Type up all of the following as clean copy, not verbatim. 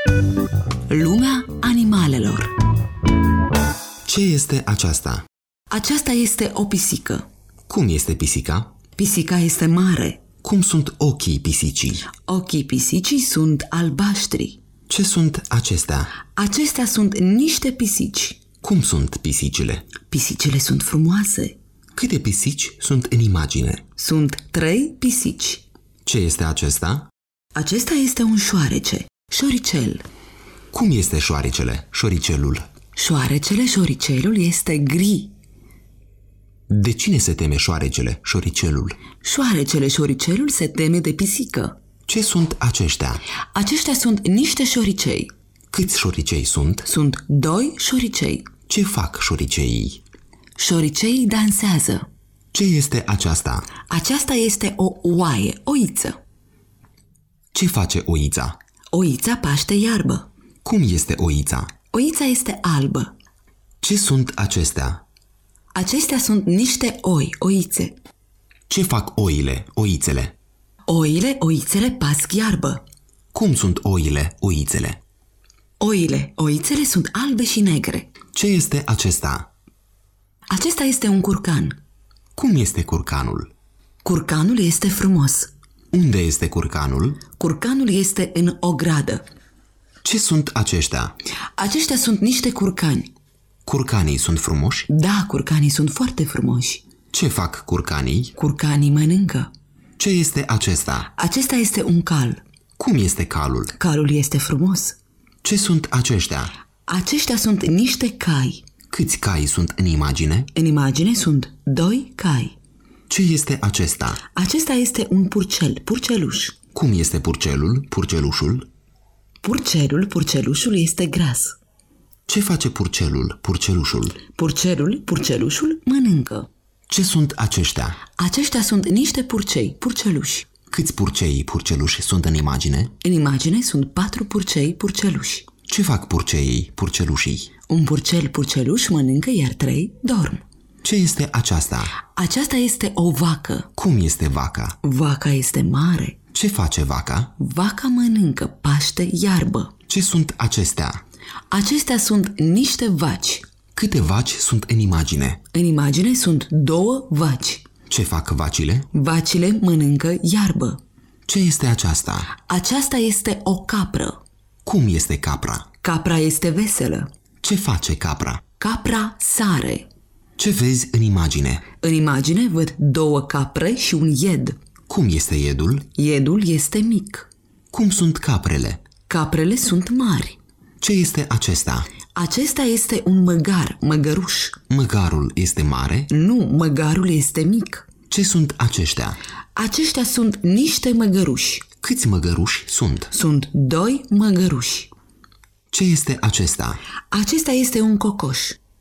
Lumea animalelor. Ce este aceasta? Aceasta este o pisică. Cum este pisica? Pisica este mare. Cum sunt ochii pisicii? Ochii pisicii sunt albaștri. Ce sunt acestea? Acestea sunt niște pisici. Cum sunt pisicile? Pisicile sunt frumoase. Câte pisici sunt în imagine? Sunt 3 pisici. Ce este acesta? Acesta este un șoarece, șoricel. Cum este șoarecele, șoricelul? Șoricelul este gri. De cine se teme șoarecele, șoricelul? Șoricelul se teme de pisică. Ce sunt aceștia? Aceștia sunt niște șoricei. Câți șoricei sunt? Sunt 2 șoricei. Ce fac șoriceii? Șoriceii dansează. Ce este aceasta? Aceasta este o oaie, oiță. Ce face oița? Oița paște iarbă. Cum este oița? Oița este albă. Ce sunt acestea? Acestea sunt niște oi, oițe. Ce fac oile, oițele? Oițele pasc iarbă. Cum sunt oile, oițele? Oițele sunt albe și negre. Ce este acesta? Acesta este un curcan. Cum este curcanul? Curcanul este frumos. Unde este curcanul? Curcanul este în o gradă. Ce sunt aceștia? Aceștia sunt niște curcani. Curcanii sunt frumoși? Da, curcanii sunt foarte frumoși. Ce fac curcanii? Curcanii mănâncă. Ce este acesta? Acesta este un cal. Cum este calul? Calul este frumos. Ce sunt aceștia? Aceștia sunt niște cai. Câți cai sunt în imagine? În imagine sunt 2 cai. Ce este acesta? Acesta este un purcel, purceluș. Cum este purcelul, purcelușul? Purcelușul este gras. Ce face purcelul, purcelușul? Purcelușul mănâncă. Ce sunt aceștia? Aceștia sunt niște purcei, purceluși. Câți purcei, purceluși sunt în imagine? În imagine sunt 4 purcei, purceluși. Ce fac purceii, purcelușii? Un purceluș mănâncă, iar 3 dorm. Ce este aceasta? Aceasta este o vacă. Cum este vaca? Vaca este mare. Ce face vaca? Vaca mănâncă, paște iarbă. Ce sunt acestea? Acestea sunt niște vaci. Câte vaci sunt în imagine? În imagine sunt 2 vaci. Ce fac vacile? Vacile mănâncă iarbă. Ce este aceasta? Aceasta este o capră. Cum este capra? Capra este veselă. Ce face capra? Capra sare. Ce vezi în imagine? În imagine văd 2 capre și un ied. Cum este iedul? Iedul este mic. Cum sunt caprele? Caprele sunt mari. Ce este acesta? Acesta este un măgar, măgăruș. Măgarul este mare? Nu, măgarul este mic. Ce sunt aceștia? Aceștia sunt niște măgăruși. Câți măgăruși sunt? Sunt 2 măgăruși. Ce este acesta? Acesta este un cocoș.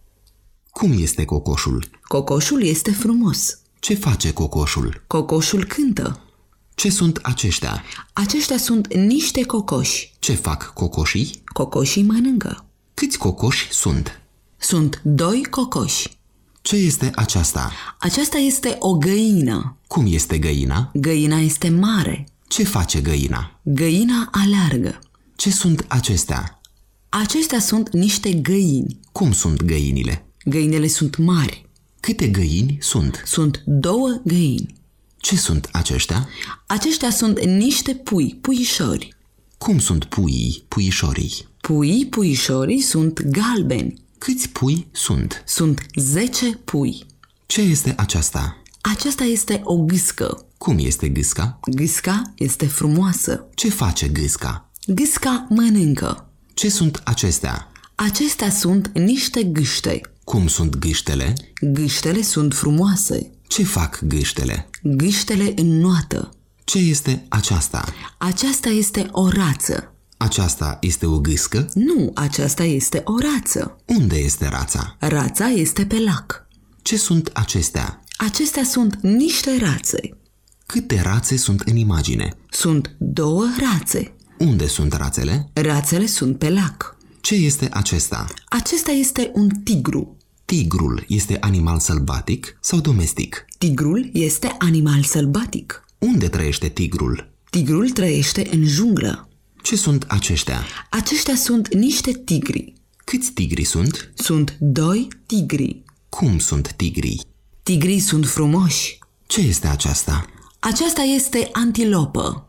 Cum este cocoșul? Cocoșul este frumos. Ce face cocoșul? Cocoșul cântă. Ce sunt aceștia? Aceștia sunt niște cocoși. Ce fac cocoșii? Cocoșii mănâncă. Câți cocoși sunt? Sunt 2 cocoși. Ce este aceasta? Aceasta este o găină. Cum este găina? Găina este mare. Ce face găina? Găina aleargă. Ce sunt acestea? Acestea sunt niște găini. Cum sunt găinile? Găinile sunt mari. Câte găini sunt? Sunt 2 găini. Ce sunt aceștia? Aceștia sunt niște pui, puișori. Cum sunt puii, puișorii? Puișorii sunt galbeni. Câți pui sunt? Sunt 10 pui. Ce este aceasta? Aceasta este o gâscă. Cum este gâsca? Gâsca este frumoasă. Ce face gâsca? Gâsca mănâncă. Ce sunt acestea? Acestea sunt niște gâște. Cum sunt gâștele? Gâștele sunt frumoase. Ce fac gâștele? Gâștele înnoată. Ce este aceasta? Aceasta este o rață. Aceasta este o gâscă? Nu, aceasta este o rață. Unde este rața? Rața este pe lac. Ce sunt acestea? Acestea sunt niște rațe. Câte rațe sunt în imagine? Sunt 2 rațe. Unde sunt rațele? Rațele sunt pe lac. Ce este acesta? Acesta este un tigru. Tigrul este animal sălbatic sau domestic? Tigrul este animal sălbatic. Unde trăiește tigrul? Tigrul trăiește în junglă. Ce sunt aceștia? Aceștia sunt niște tigri. Câți tigri sunt? Sunt 2 tigri. Cum sunt tigrii? Tigrii sunt frumoși. Ce este aceasta? Aceasta este antilopă.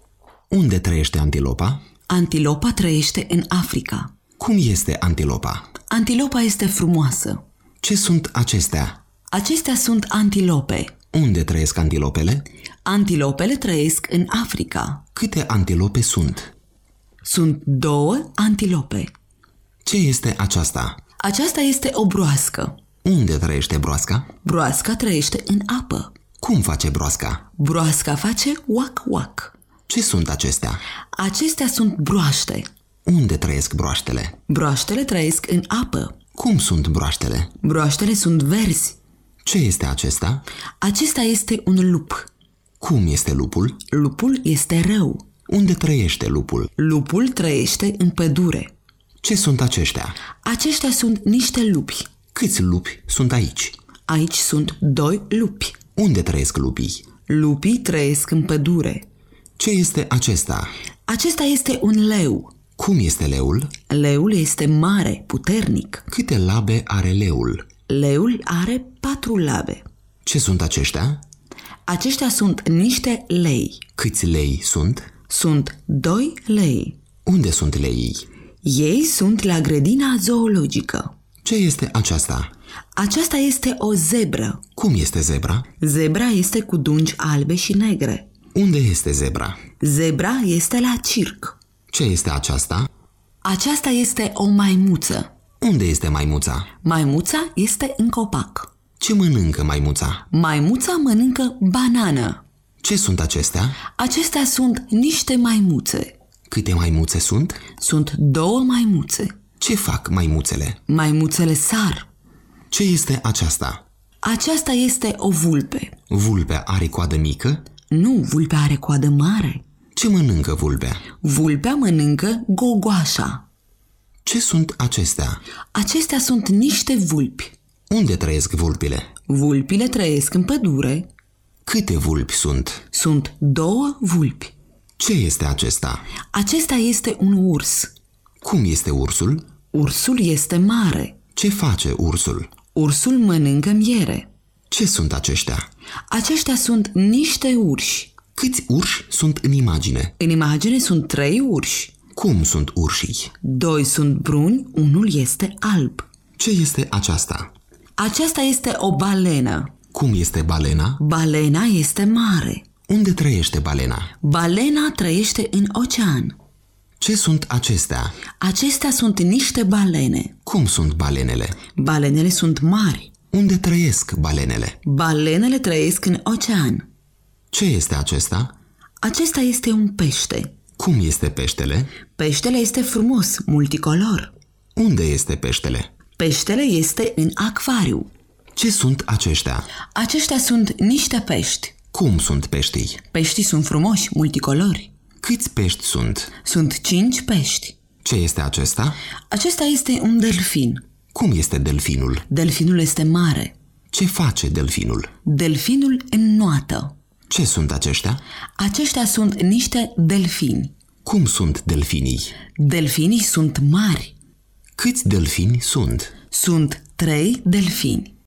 Unde trăiește antilopa? Antilopa trăiește în Africa. Cum este antilopa? Antilopa este frumoasă. Ce sunt acestea? Acestea sunt antilope. Unde trăiesc antilopele? Antilopele trăiesc în Africa. Câte antilope sunt? Sunt 2 antilope. Ce este aceasta? Aceasta este o broască. Unde trăiește broasca? Broasca trăiește în apă. Cum face broasca? Broasca face wac-wac. Ce sunt acestea? Acestea sunt broaște. Unde trăiesc broaștele? Broaștele trăiesc în apă. Cum sunt broaștele? Broaștele sunt verzi. Ce este acesta? Acesta este un lup. Cum este lupul? Lupul este rău. Unde trăiește lupul? Lupul trăiește în pădure. Ce sunt aceștia? Aceștia sunt niște lupi. Câți lupi sunt aici? Aici sunt 2 lupi. Unde trăiesc lupii? Lupii trăiesc în pădure. Ce este acesta? Acesta este un leu. Cum este leul? Leul este mare, puternic. Câte labe are leul? Leul are 4 labe. Ce sunt aceștia? Aceștia sunt niște lei. Câți lei sunt? Sunt 2 lei. Unde sunt leii? Ei sunt la grădina zoologică. Ce este aceasta? Aceasta este o zebră. Cum este zebra? Zebra este cu dungi albe și negre. Unde este zebra? Zebra este la circ. Ce este aceasta? Aceasta este o maimuță. Unde este maimuța? Maimuța este în copac. Ce mănâncă maimuța? Maimuța mănâncă banană. Ce sunt acestea? Acestea sunt niște maimuțe. Câte maimuțe sunt? Sunt 2 maimuțe. Ce fac maimuțele? Maimuțele sar. Ce este aceasta? Aceasta este o vulpe. Vulpea are coadă mică? Nu, vulpea are coadă mare. Ce mănâncă vulpea? Vulpea mănâncă gogoașa. Ce sunt acestea? Acestea sunt niște vulpi. Unde trăiesc vulpile? Vulpile trăiesc în pădure. Câte vulpi sunt? Sunt 2 vulpi. Ce este acesta? Acesta este un urs. Cum este ursul? Ursul este mare. Ce face ursul? Ursul mănâncă miere. Ce sunt aceștia? Aceștia sunt niște urși. Câți urși sunt în imagine? În imagine sunt 3 urși. Cum sunt urșii? 2 sunt bruni, unul este alb. Ce este aceasta? Aceasta este o balenă. Cum este balena? Balena este mare. Unde trăiește balena? Balena trăiește în ocean. Ce sunt acestea? Acestea sunt niște balene. Cum sunt balenele? Balenele sunt mari. Unde trăiesc balenele? Balenele trăiesc în ocean. Ce este acesta? Acesta este un pește. Cum este peștele? Peștele este frumos, multicolor. Unde este peștele? Peștele este în acvariu. Ce sunt aceștia? Aceștia sunt niște pești. Cum sunt peștii? Peștii sunt frumoși, multicolori. Câți pești sunt? Sunt 5 pești. Ce este acesta? Acesta este un delfin. Cum este delfinul? Delfinul este mare. Ce face delfinul? Delfinul înnoată. Ce sunt aceștia? Aceștia sunt niște delfini. Cum sunt delfinii? Delfinii sunt mari. Câți delfini sunt? Sunt 3 delfini.